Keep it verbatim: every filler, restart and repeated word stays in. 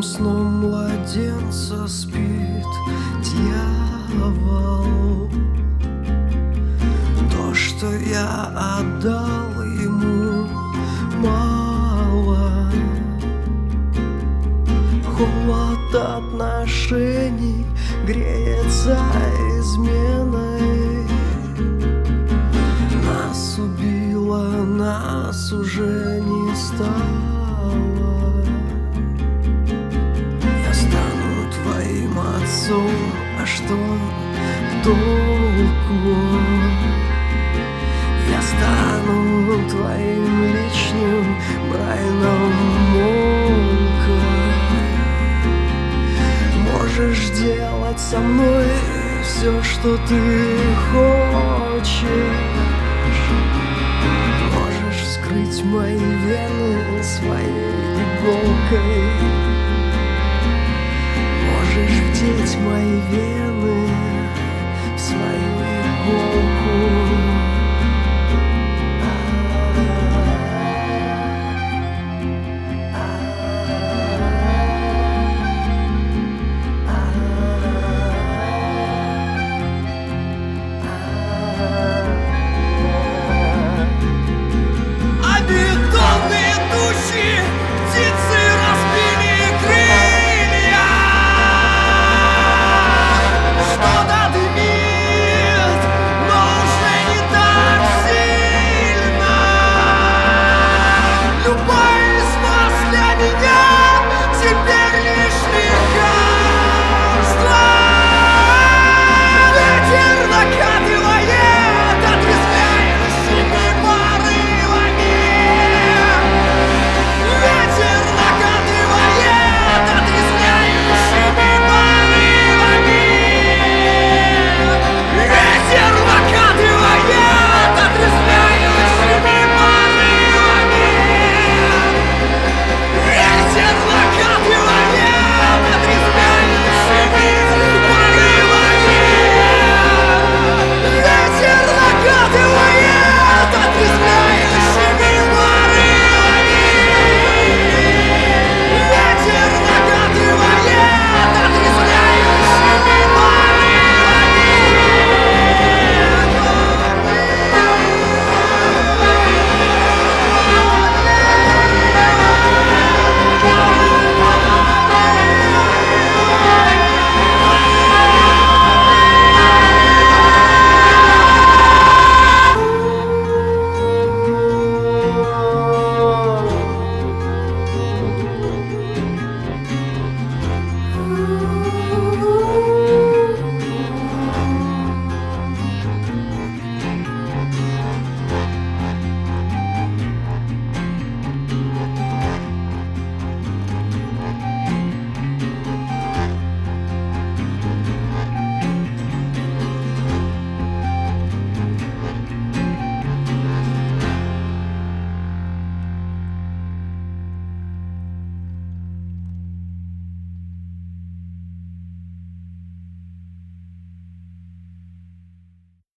сном младенца спит дьявол. То, что я отдал ему, мало. Холод отношений греется изменой. Нас убило, нас уже не стало. Я стану твоим отцом, а что толку? Я стану твоим личным Брайаном Монко. Можешь делать со мной все, что ты хочешь. Можешь вскрыть мои вены своей иголкой. Можешь вдеть мои вены